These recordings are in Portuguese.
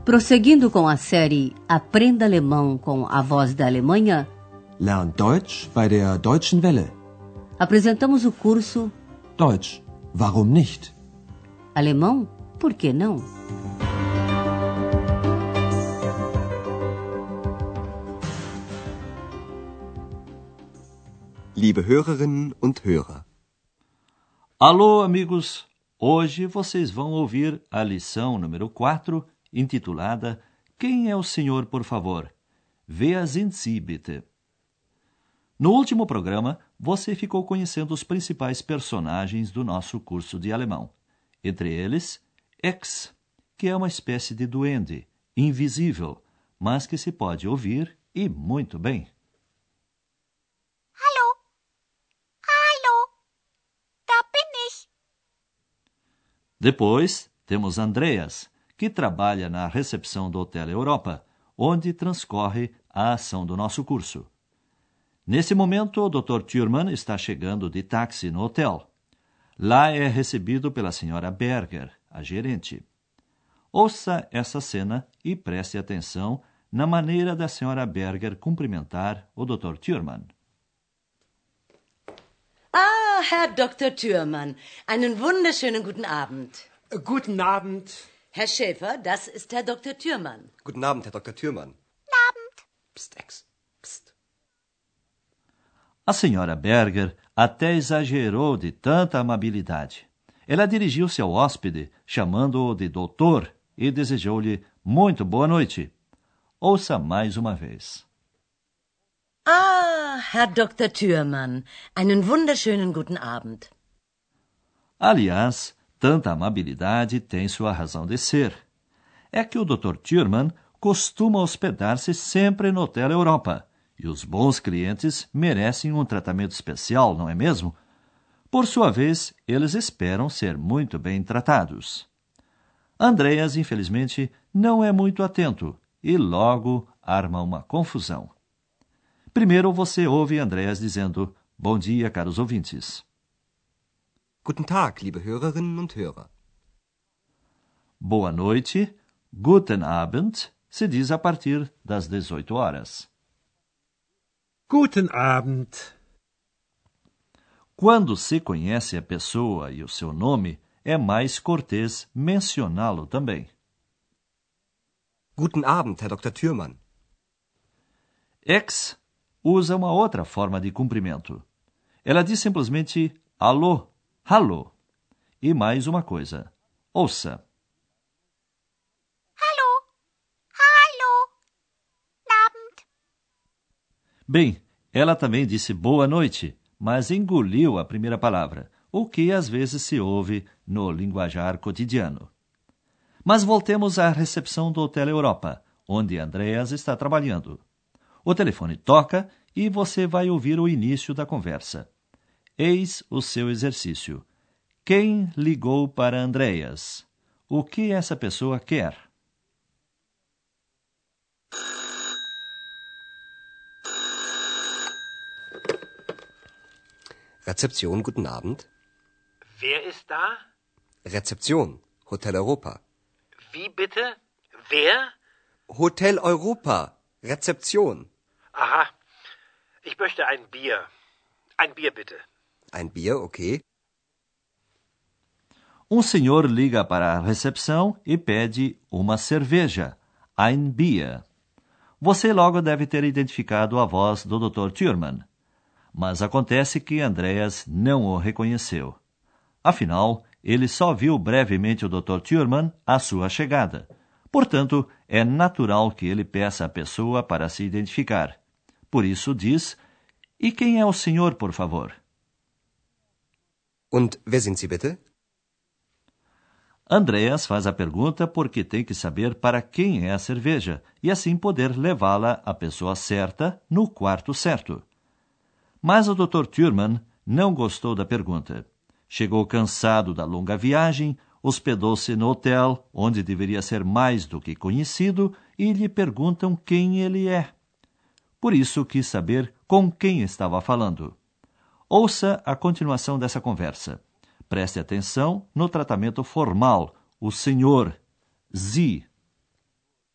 Prosseguindo com a série Aprenda Alemão com a Voz da Alemanha, Lern Deutsch bei der Deutschen Welle. apresentamos o curso Deutsch, warum nicht? Alemão, por que não? Liebe Hörerinnen und Hörer. Alô, amigos! Hoje vocês vão ouvir a lição número 4, intitulada Quem é o Senhor, por favor? Wer sind Sie, bitte? No último programa, você ficou conhecendo os principais personagens do nosso curso de alemão. Entre eles, X, que é uma espécie de duende, invisível, mas que se pode ouvir e muito bem. Depois, temos Andreas, que trabalha na recepção do Hotel Europa, onde transcorre a ação do nosso curso. Nesse momento, o Dr. Thürmann está chegando de táxi no hotel. Lá é recebido pela Sra. Berger, a gerente. Ouça essa cena e preste atenção na maneira da Sra. Berger cumprimentar o Dr. Thürmann. Ah, Herr Dr. Thürmann, einen wunderschönen guten Abend. Guten Abend. Herr Schäfer, das ist Herr Dr. Thürmann. Guten Abend, Herr Dr. Thürmann. Guten Abend. Psst, Ex. Psst. A Sra. Berger até exagerou de tanta amabilidade. Ela dirigiu-se ao hóspede, chamando-o de doutor, e desejou-lhe muito boa noite. Ouça mais uma vez. Ah, Herr Dr. Thürmann, einen wunderschönen guten Abend. Aliás, tanta amabilidade tem sua razão de ser. É que o Dr. Thürmann costuma hospedar-se sempre no Hotel Europa, e os bons clientes merecem um tratamento especial, não é mesmo? Por sua vez, eles esperam ser muito bem tratados. Andreas, infelizmente, não é muito atento e logo arma uma confusão. Primeiro você ouve Andreas dizendo bom dia, caros ouvintes. Guten Tag, liebe Hörerinnen und Hörer. Boa noite, guten Abend, se diz a partir das 18 horas. Guten Abend. Quando se conhece a pessoa e o seu nome, é mais cortês mencioná-lo também. Guten Abend, Herr Dr. Thürmann. X usa uma outra forma de cumprimento. Ela diz simplesmente alô, hallo. E mais uma coisa. Ouça. Hallo. Hallo. Guten Abend. Bem, ela também disse boa noite, mas engoliu a primeira palavra, o que às vezes se ouve no linguajar cotidiano. Mas voltemos à recepção do Hotel Europa, onde Andreas está trabalhando. O telefone toca e você vai ouvir o início da conversa. Eis o seu exercício. Quem ligou para Andreas? O que essa pessoa quer? Rezeption, guten Abend. Wer ist da? Rezeption, Hotel Europa. Wie bitte? Wer? Hotel Europa, Rezeption. Aha. Ich möchte ein Bier. Ein Bier, bitte. Ein Bier, okay. Um senhor liga para a recepção e pede uma cerveja, ein Bier. Você logo deve ter identificado a voz do Dr. Thürmann. Mas acontece que Andreas não o reconheceu. Afinal, ele só viu brevemente o Dr. Thürmann à sua chegada. Portanto, é natural que ele peça à pessoa para se identificar. Por isso diz, e quem é o senhor, por favor? Und wer sind Sie bitte? Andreas faz a pergunta porque tem que saber para quem é a cerveja e assim poder levá-la à pessoa certa no quarto certo. Mas o Dr. Thürmann não gostou da pergunta. Chegou cansado da longa viagem, hospedou-se no hotel, onde deveria ser mais do que conhecido, e lhe perguntam quem ele é. Por isso quis saber com quem estava falando. Ouça a continuação dessa conversa. Preste atenção no tratamento formal, o senhor, Sie.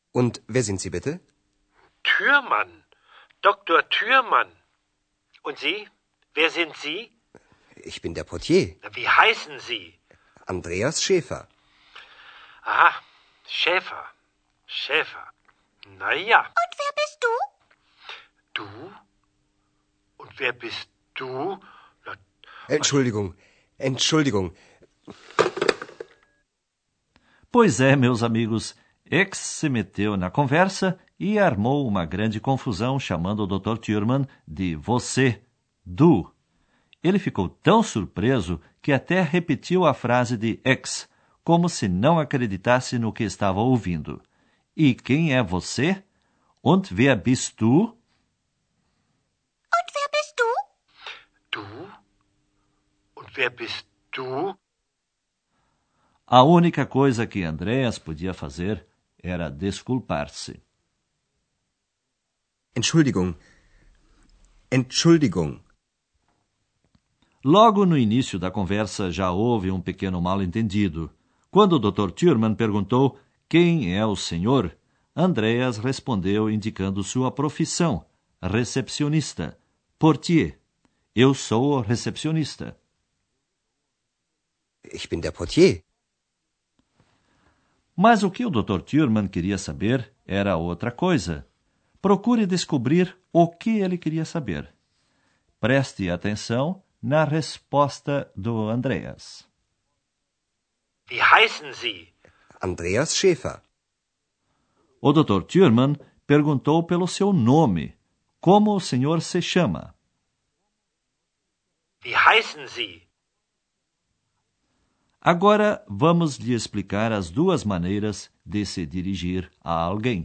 Und wer sind Sie bitte? Türmann. Dr. Türmann. Und Sie? Wer sind Sie? Ich bin der Portier. Wie heißen Sie? Andreas Schäfer. Aha, Schäfer. Schäfer. Na ja. Und wer bist du? Du? Und wer bist du? Na, Entschuldigung. Pois é, meus amigos, X se meteu na conversa e armou uma grande confusão chamando o Dr. Thurman de você, du. Ele ficou tão surpreso que até repetiu a frase de X, como se não acreditasse no que estava ouvindo. E quem é você? Und wer bist du? Und wer bist du? du? Und wer bist du? A única coisa que Andreas podia fazer era desculpar-se. Entschuldigung. Logo no início da conversa já houve um pequeno mal-entendido. Quando o Dr. Thurman perguntou quem é o senhor, Andreas respondeu indicando sua profissão, recepcionista, portier. Eu sou o recepcionista. Ich bin der Portier. Mas o que o Dr. Thurman queria saber era outra coisa. Procure descobrir o que ele queria saber. Preste atenção na resposta do Andreas. Wie heißen Sie? Andreas Schäfer. O Dr. Thurman perguntou pelo seu nome. Como o senhor se chama? Wie heißen Sie? Agora vamos lhe explicar as duas maneiras de se dirigir a alguém.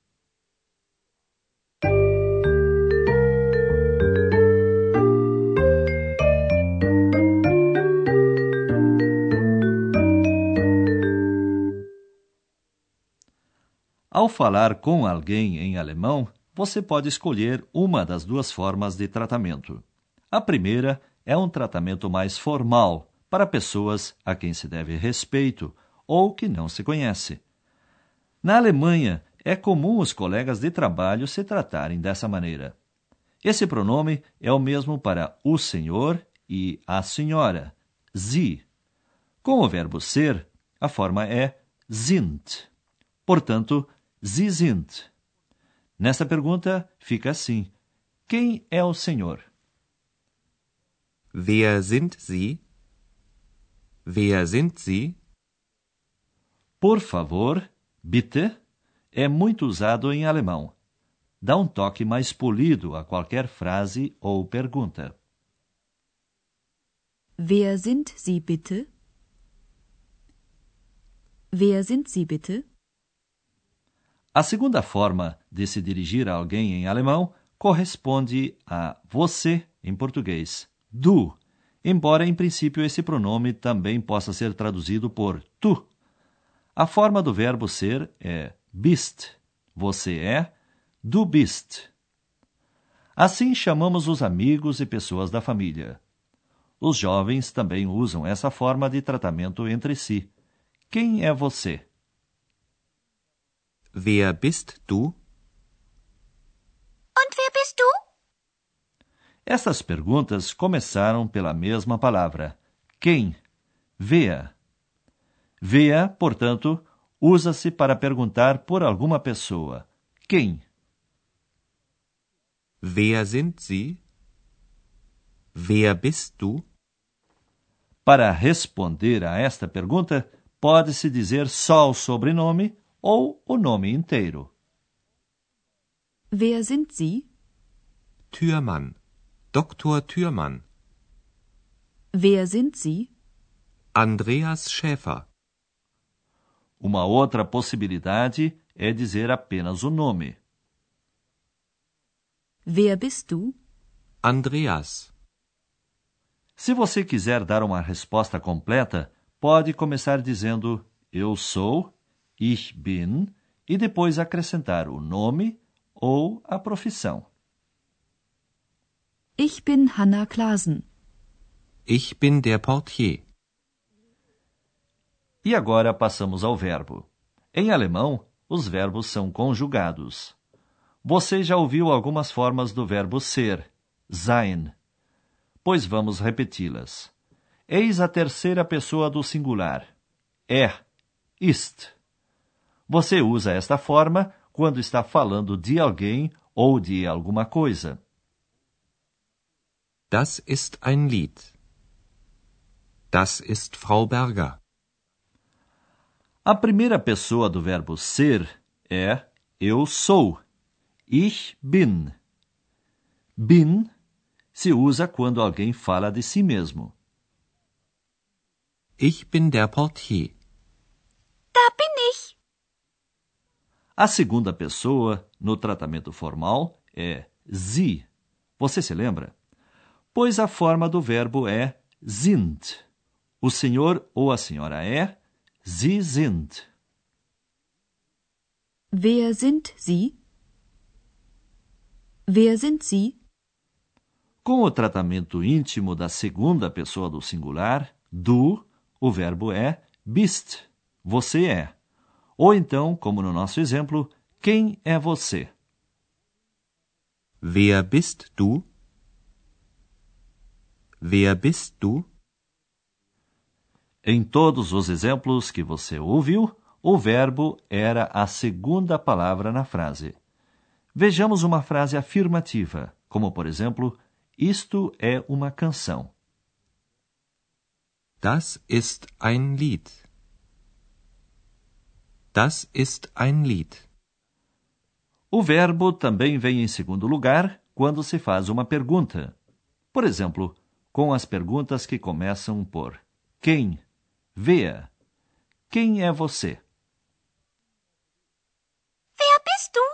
Ao falar com alguém em alemão, você pode escolher uma das duas formas de tratamento. A primeira é um tratamento mais formal, para pessoas a quem se deve respeito ou que não se conhece. Na Alemanha, é comum os colegas de trabalho se tratarem dessa maneira. Esse pronome é o mesmo para o senhor e a senhora, Sie. Com o verbo ser, a forma é sind. Portanto, Sie sind. Nesta pergunta, fica assim. Quem é o senhor? Wer sind Sie? Wer sind Sie? Por favor, bitte, é muito usado em alemão. Dá um toque mais polido a qualquer frase ou pergunta. Wer sind Sie bitte? Wer sind Sie bitte? A segunda forma de se dirigir a alguém em alemão corresponde a você em português, du, embora em princípio esse pronome também possa ser traduzido por tu. A forma do verbo ser é bist, você é, du bist. Assim chamamos os amigos e pessoas da família. Os jovens também usam essa forma de tratamento entre si. Quem é você? Wer bist du? Und wer bist du? Essas perguntas começaram pela mesma palavra. Quem? Wer. Wer, portanto, usa-se para perguntar por alguma pessoa. Quem? Wer sind Sie? Wer bist du? Para responder a esta pergunta, pode-se dizer só o sobrenome ou o nome inteiro. Wer sind Sie? Thürmann. Dr. Thürmann. Wer sind Sie? Andreas Schäfer. Uma outra possibilidade é dizer apenas o nome. Wer bist du? Andreas. Se você quiser dar uma resposta completa, pode começar dizendo eu sou, ich bin, e depois acrescentar o nome ou a profissão. Ich bin Hanna Klasen. Ich bin der Portier. E agora passamos ao verbo. Em alemão, os verbos são conjugados. Você já ouviu algumas formas do verbo ser, sein. Pois vamos repeti-las. Eis a terceira pessoa do singular. Ist. Você usa esta forma quando está falando de alguém ou de alguma coisa. Das ist ein Lied. Das ist Frau Berger. A primeira pessoa do verbo ser é eu sou. Ich bin. Bin se usa quando alguém fala de si mesmo. Ich bin der Portier. Da bin ich. A segunda pessoa, no tratamento formal, é Sie. Você se lembra? Pois a forma do verbo é sind. O senhor ou a senhora é Sie sind. Wer sind Sie? Wer sind Sie? Com o tratamento íntimo da segunda pessoa do singular, du, o verbo é bist. Você é. Ou então, como no nosso exemplo, quem é você? Wer bist du? Wer bist du? Em todos os exemplos que você ouviu, o verbo era a segunda palavra na frase. Vejamos uma frase afirmativa, como por exemplo, isto é uma canção. Das ist ein Lied. Das ist ein Lied. O verbo também vem em segundo lugar quando se faz uma pergunta. Por exemplo, com as perguntas que começam por quem, wer. Quem é você? Wer bist du?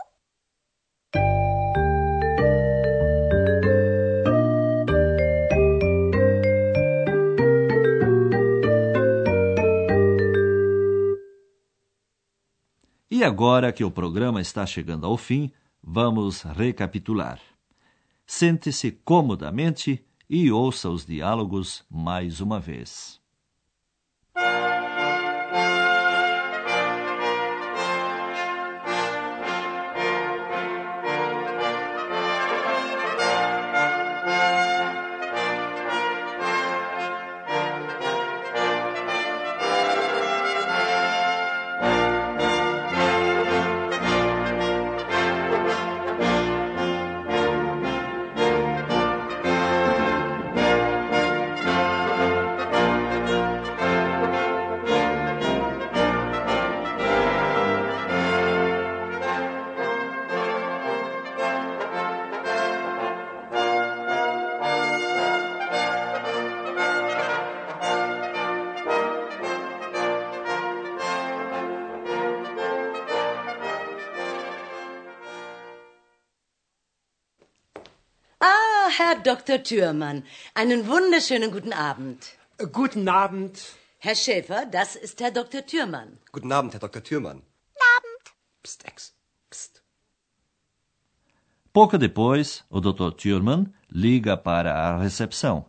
E agora que o programa está chegando ao fim, vamos recapitular. Sente-se comodamente e ouça os diálogos mais uma vez. Herr Dr. Thürmann, einen wunderschönen guten Abend. Guten Abend. Herr Schäfer, das ist Herr Dr. Thürmann. Guten Abend, Herr Dr. Thürmann. Guten Abend. Psst, Ex. Psst. Pouco depois, o Dr. Thürmann liga para a recepção.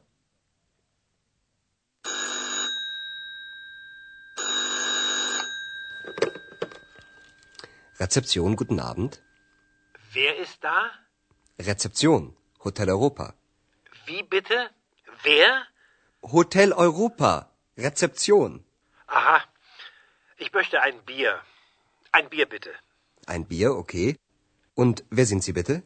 Rezeption, guten Abend. Wer ist da? Rezeption, Hotel Europa. Wie bitte? Wer? Hotel Europa, Rezeption. Aha. Ich möchte ein Bier. Ein Bier bitte. Ein Bier, okay. Und wer sind Sie bitte?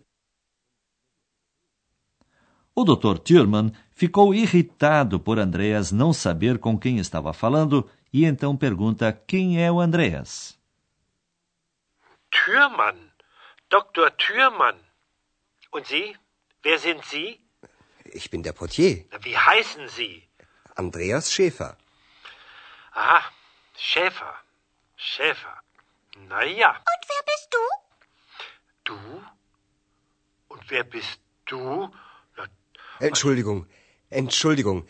O Dr. Thürmann ficou irritado por Andreas não saber com quem estava falando e então pergunta quem é o Andreas. Thürmann. Dr. Thürmann. Und Sie? Wer sind Sie? Ich bin der Portier. Wie heißen Sie? Andreas Schäfer. Aha, Schäfer. Schäfer. Na ja. Und wer bist du? Du? Und wer bist du? Na, Entschuldigung. Entschuldigung.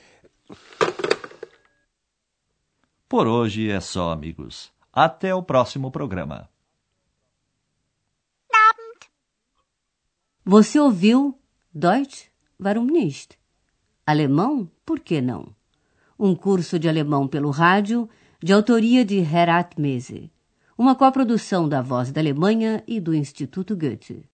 Por hoje é só, amigos. Até o próximo programa. Guten Abend. Você ouviu Deutsch? Warum nicht? Alemão? Por que não? Um curso de alemão pelo rádio, de autoria de Herat Mese. Uma coprodução da Voz da Alemanha e do Instituto Goethe.